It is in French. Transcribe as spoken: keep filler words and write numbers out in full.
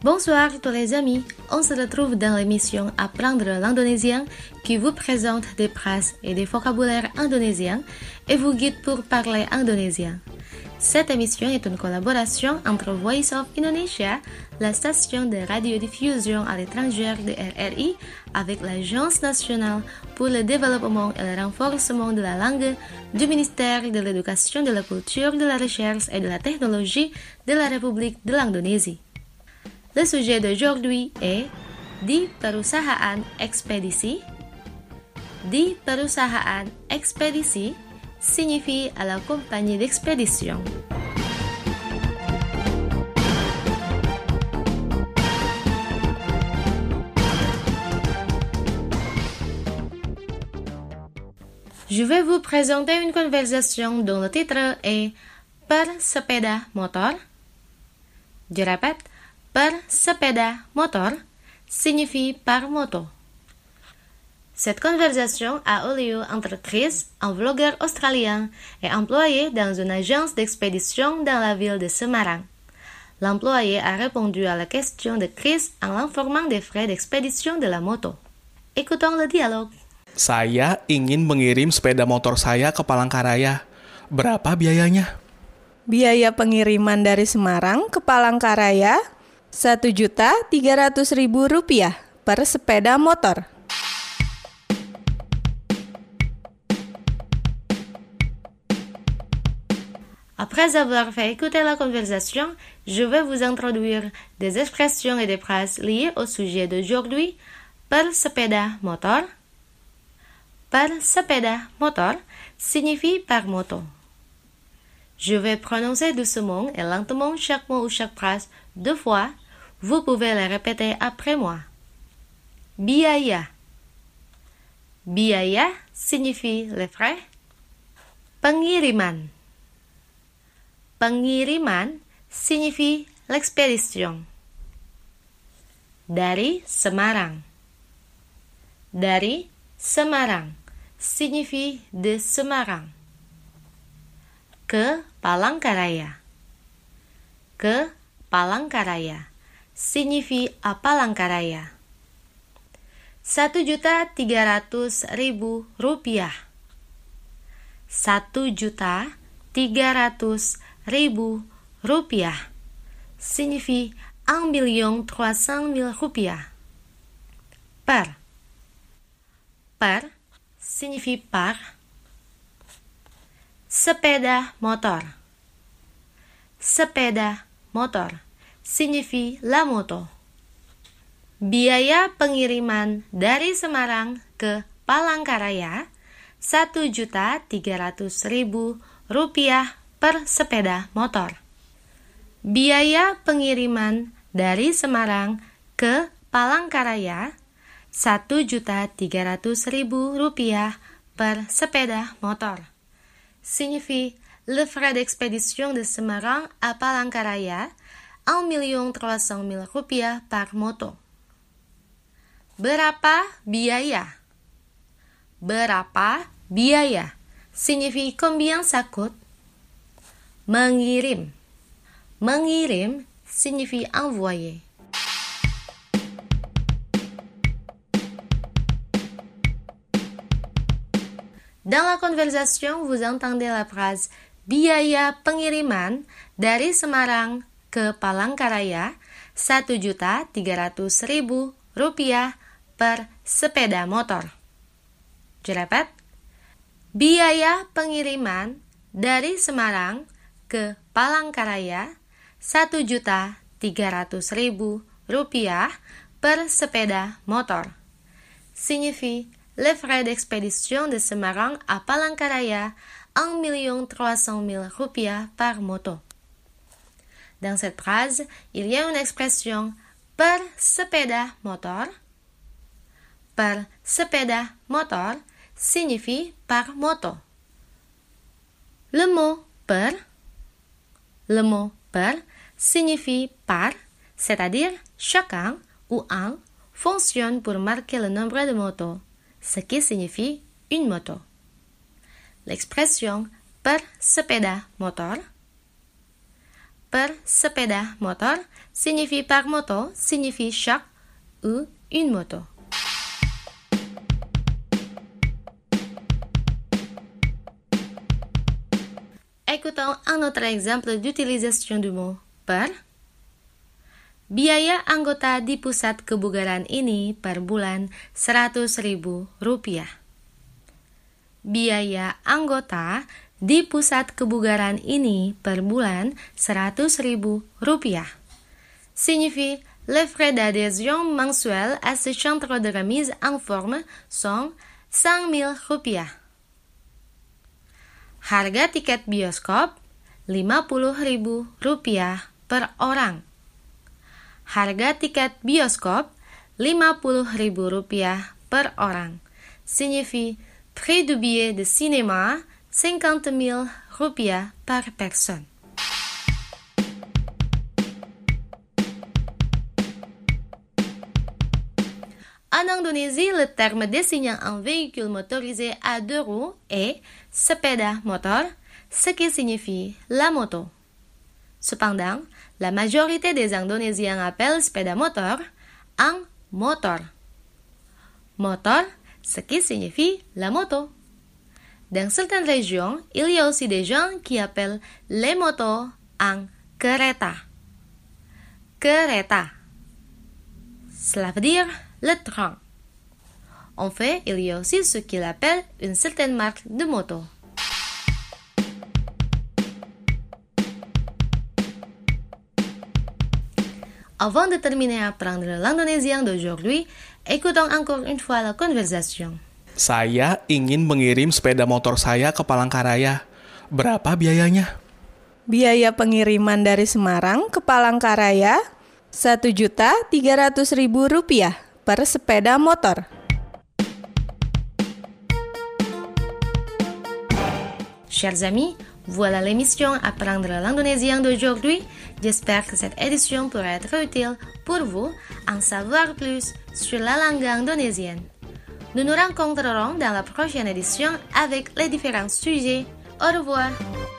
Bonsoir tous les amis, on se retrouve dans l'émission Apprendre l'indonésien qui vous présente des phrases et des vocabulaires indonésiens et vous guide pour parler indonésien. Cette émission est une collaboration entre Voice of Indonesia, la station de radiodiffusion à l'étranger de R R I, avec l'Agence nationale pour le développement et le renforcement de la langue du ministère de l'Éducation, de la Culture, de la Recherche et de la Technologie de la République de l'Indonésie. Le sujet d'aujourd'hui est di perusahaan ekspedisi. Di perusahaan ekspedisi signifie à la compagnie d'expédition. Je vais vous présenter une conversation dont le titre est Per sepeda motor. Je répète, per sepeda motor signifie par moto. Cette conversation a eu lieu entre Chris, un vlogueur australien, et employé dans une agence d'expédition dans la ville de Semarang. L'employé a répondu à la question de Chris en l'informant des frais d'expédition de la moto. Écoutons le dialogue. Saya ingin mengirim sepeda motor saya ke Palangkaraya. Berapa biayanya? Biaya pengiriman dari Semarang ke Palangkaraya satu juta tiga ratus ribu rupiah per sepeda motor. Après avoir fait écouter la conversation, je vais vous introduire des expressions et des phrases liées au sujet d'aujourd'hui. Per sepeda motor. Per sepeda motor signifie par moto. Je vais prononcer doucement et lentement chaque mot ou chaque phrase deux fois. Vous pouvez les répéter après moi. Biaya. Biaya signifie les frais. Pengiriman. Pengiriman signifie l'expédition. Dari Semarang. Dari Semarang signifie de Semarang. Ke Palangkaraya. Ke Palangkaraya signifie à Palangkaraya. Satu juta tiga ratus ribu rupiah. Satu juta tiga ratus ribu rupiah signifie un million trois cent mille rupiah. Per. Per signifie par. Sepeda motor. Sepeda motor signifie la moto. Biaya pengiriman dari Semarang ke Palangkaraya satu juta tiga ratus ribu rupiah per sepeda motor. Biaya pengiriman dari Semarang ke Palangkaraya satu juta tiga ratus ribu rupiah per sepeda motor. Signifie le frais d'expédition de Semarang à Palangkaraya un million trois cent mille rupiah par moto. Berapa biaya? Berapa biaya signifie combien ça coûte. Mengirim. Mengirim signifie envoyer. Dans la conversation, vous entendez la phrase biaya pengiriman dari Semarang ke Palangkaraya satu juta tiga ratus ribu rupiah per sepeda motor. Je répète. Biaya pengiriman dari Semarang ke Palangkaraya satu juta tiga ratus ribu rupiah per sepeda motor. Signifie les frais d'expédition de Semarang à Palangkaraya un million trois cent mille rupiah par moto. Dans cette phrase, il y a une expression per sepeda motor. Per sepeda motor signifie par moto. Le mot per, le mot per signifie par, c'est-à-dire chacun ou un fonctionne pour marquer le nombre de motos, ce qui signifie une moto. L'expression per sepeda motor per sepeda motor signifie par moto signifie chaque ou une moto. Écoutons un autre exemple d'utilisation du mot per. Biaya anggota di pusat kebugaran ini per bulan seratus ribu rupiah. Biaya anggota di pusat kebugaran ini per bulan seratus ribu rupiah. Signifie les frais d'adhésion mensuels à ce centre de remise en forme sont cinq mille rupiah. Harga tiket bioskop lima puluh ribu rupiah per orang. Harga tiket bioskop lima puluh ribu rupiah per orang. Signifie prix du billet de cinéma cinquante mille rupiah par personne. En Indonésie, le terme désignant un véhicule motorisé à deux roues est sepeda motor, ce qui signifie la moto. Cependant, la majorité des Indonésiens appellent sepeda motor un motor. Motor, ce qui signifie la moto. Dans certaines régions, il y a aussi des gens qui appellent les motos un kereta. Kereta. Cela veut dire le train. En fait, il y a aussi ce qu'il appelle une certaine marque de moto. Avant de terminer à apprendre l'indonésien d'aujourd'hui, écoutons encore une fois la conversation. Saya ingin mengirim sepeda motor saya ke Palangkaraya. Berapa biayanya? Biaya pengiriman dari Semarang ke Palangkaraya satu juta tiga ratus ribu rupiah per sepeda motor. Chers amis, voilà l'émission Apprendre l'indonésien d'aujourd'hui. J'espère que cette édition pourra être utile pour vous en savoir plus sur la langue indonésienne. Nous nous rencontrerons dans la prochaine édition avec les différents sujets. Au revoir.